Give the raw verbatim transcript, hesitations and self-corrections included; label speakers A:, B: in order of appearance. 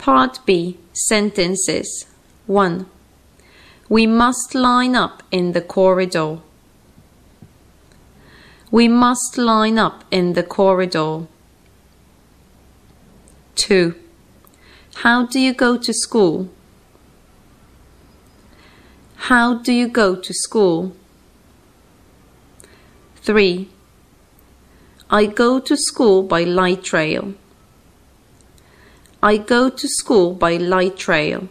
A: Part B. Sentences. one. We must line up in the corridor. We must line up in the corridor. two. How do you go to school? How do you go to school? three. I go to school by light rail. I go to school by light rail.